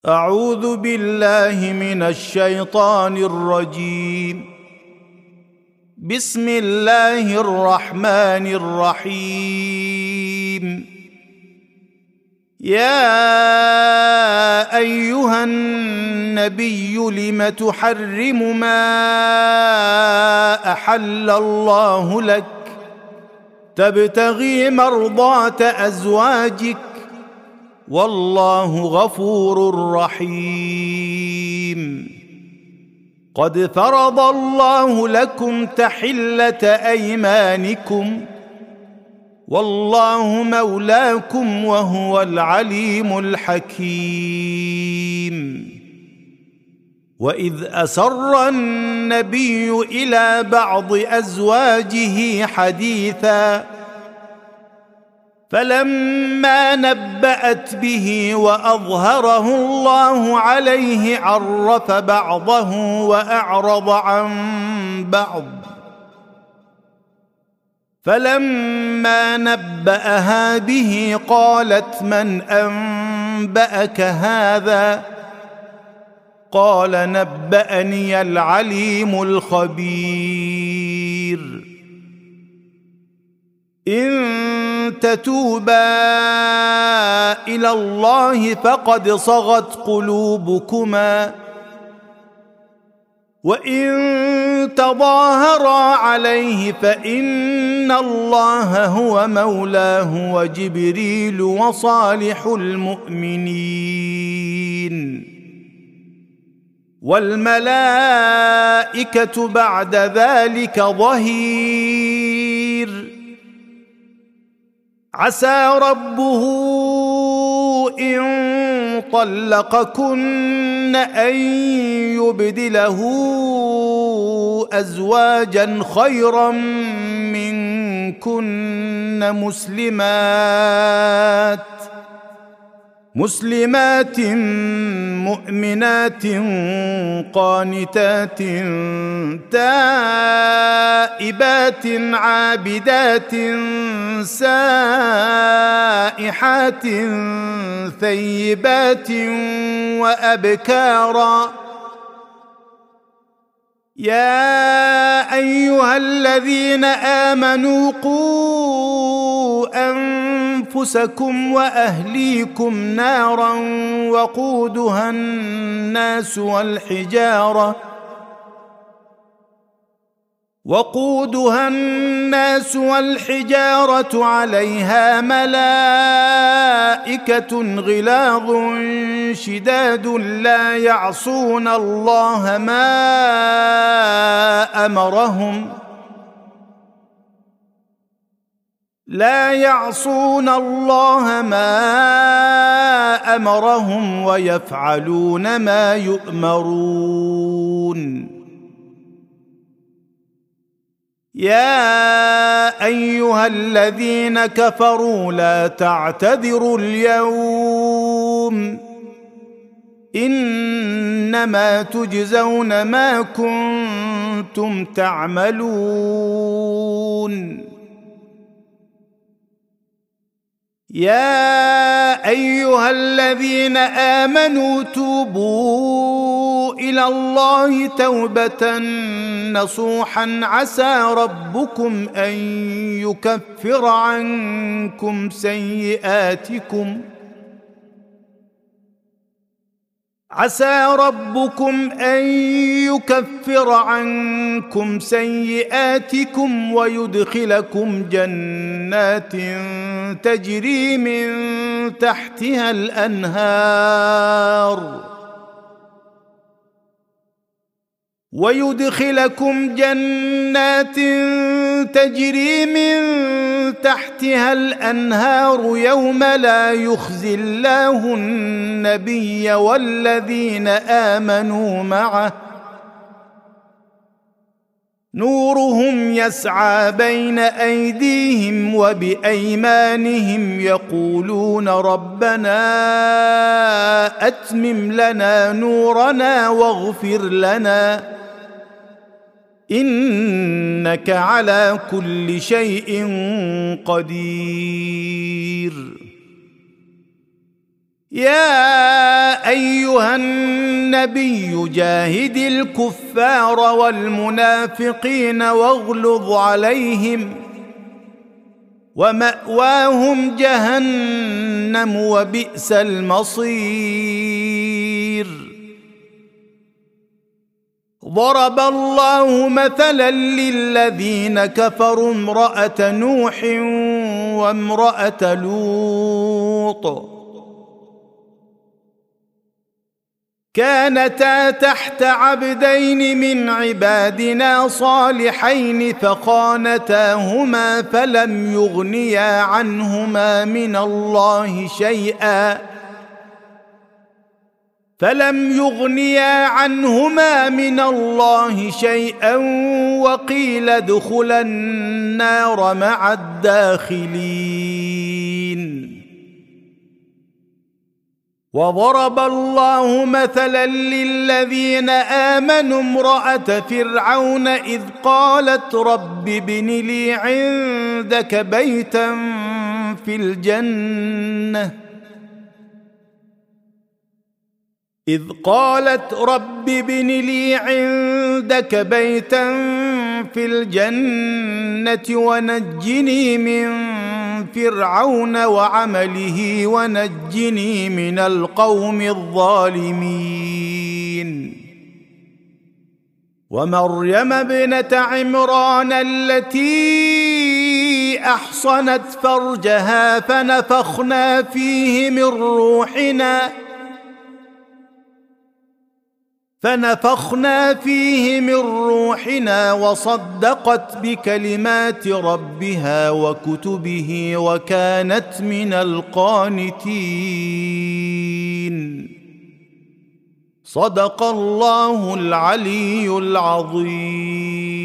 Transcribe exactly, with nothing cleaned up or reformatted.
أعوذ بالله من الشيطان الرجيم. بسم الله الرحمن الرحيم. يا أيها النبي لم تحرم ما أحل الله لك تبتغي مرضات أزواجك والله غفور رحيم. قد فرض الله لكم تحلة أيمانكم والله مولاكم وهو العليم الحكيم. وإذ أسر النبي إلى بعض أزواجه حديثا فلما نبأت به وأظهره الله عليه عرف بعضه وأعرض عن بعض. فلما نبأها به قالت من أنبأك هذا؟ قال نبأني العليم الخبير. إن تتوبا إلى الله فقد صغت قلوبكما وإن تظاهرا عليه فإن الله هو مولاه وجبريل وصالح المؤمنين والملائكة بعد ذلك ظهير. عسى ربه إن طلقكن أن يبدله أزواجا خيرا منكن مسلمات مسلمات مؤمنات قانتات تائبات عابدات سائحات ثيبات وأبكارا. يا أيها الذين آمنوا قوا أنفسكم وأهليكم نارا وقودها الناس والحجارة وقودها الناس والحجارة عليها ملائكة غلاظ شداد لا يعصون الله ما أمرهم لا يعصون الله ما أمرهم ويفعلون ما يؤمرون. يا أيها الذين كفروا لا تعتذروا اليوم إنما تجزون ما كنتم تعملون. يا أيها الذين آمنوا توبوا إلى الله توبة نصوحا عسى ربكم أن يكفر عنكم سيئاتكم عسى ربكم أن يكفر عنكم سيئاتكم ويدخلكم جنات تجري من تحتها الأنهار ويدخلكم جنات تجري من تحتها الأنهار يوم لا يخزي الله النبي والذين آمنوا معه نورهم يسعى بين أيديهم وبأيمانهم يقولون ربنا أتمم لنا نورنا واغفر لنا إنك على كل شيء قدير. يا ايها النبي جاهد الكفار والمنافقين واغلظ عليهم ومأواهم جهنم وبئس المصير. ضرب الله مثلا للذين كفروا امرأة نوح وامرأة لوط كانتا تحت عبدين من عبادنا صالحين فخانتاهما فلم يغنيا عنهما من الله شيئا فلم يغنيا عنهما من الله شيئا وقيل ادخلا النار مع الداخلين. وضرب الله مثلا للذين آمنوا امرأة فرعون إذ قالت رب ابن لي عندك بيتا في الجنة إذ قالت رب ابن لي عندك بيتا في الجنة ونجني من فرعون وعمله ونجني من القوم الظالمين. ومريم ابنة عمران التي أحصنت فرجها فنفخنا فيه من روحنا فنفخنا فيه من روحنا وصدقت بكلمات ربها وكتبه وكانت من القانتين. صدق الله العلي العظيم.